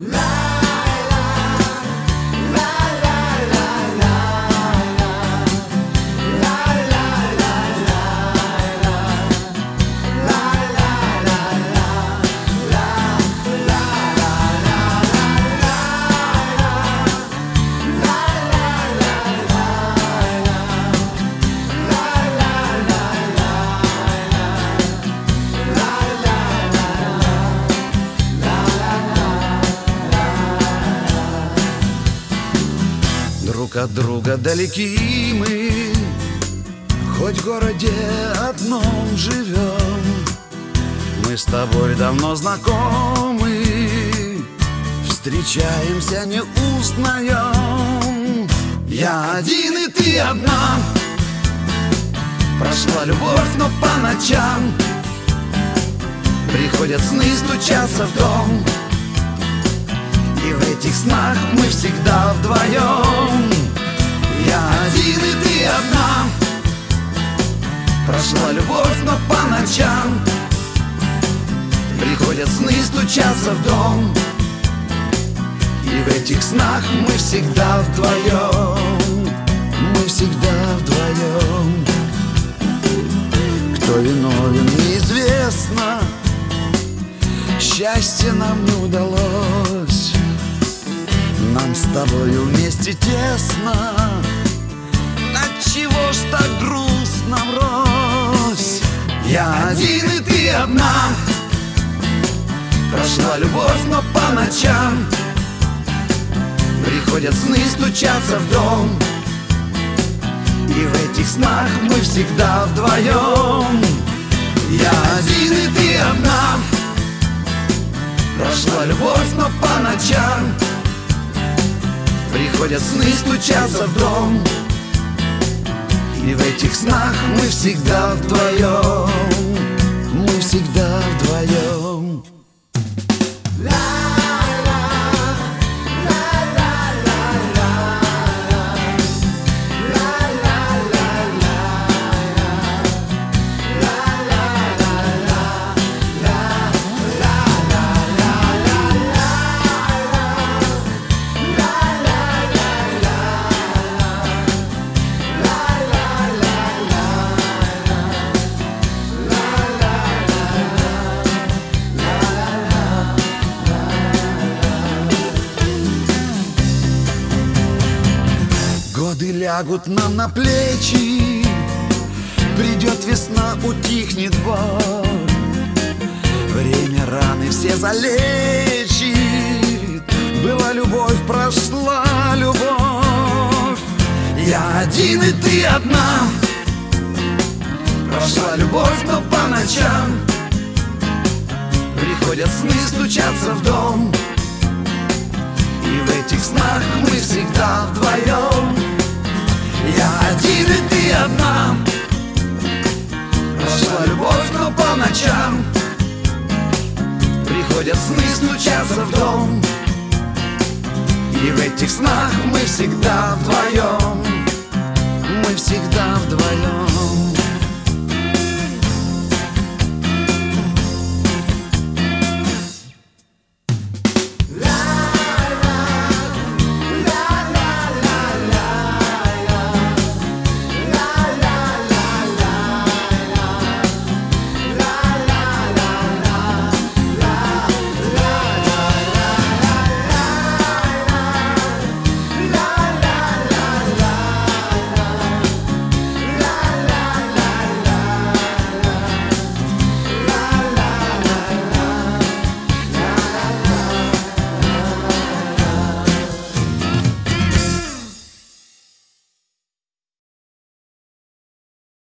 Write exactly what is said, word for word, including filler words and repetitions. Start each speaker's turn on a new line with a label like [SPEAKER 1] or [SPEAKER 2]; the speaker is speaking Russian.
[SPEAKER 1] Друг от друга далеки мы, хоть в городе одном живем. Мы с тобой давно знакомы, встречаемся, не узнаем. Я один и ты одна, прошла любовь, но по ночам приходят сны стучаться в дом. И в этих снах мы всегда вдвоем. Я один и ты одна, прошла любовь, но по ночам приходят сны стучаться в дом. И в этих снах мы всегда вдвоем. Мы всегда вдвоем. Кто виновен, неизвестно, счастье нам не удалось. Нам с тобою вместе тесно, отчего ж так грустно врозь? Я один и ты одна, прошла любовь, но по ночам приходят сны стучаться в дом. И в этих снах мы всегда вдвоем. Я один и ты одна, прошла любовь, но по ночам приходят сны стучаться в дом. И в этих снах мы всегда вдвоем. Мы всегда вдвоем. Годы лягут нам на плечи, придет весна, утихнет боль. Время раны все залечит. Была любовь, прошла любовь. Я один и ты одна, прошла любовь, но по ночам приходят сны стучаться в дом. И в этих снах мы всегда вдвоем. Я один и ты одна, прошла любовь, но по ночам приходят сны стучаться в дом. И в этих снах мы всегда вдвоем. Мы всегда вдвоем.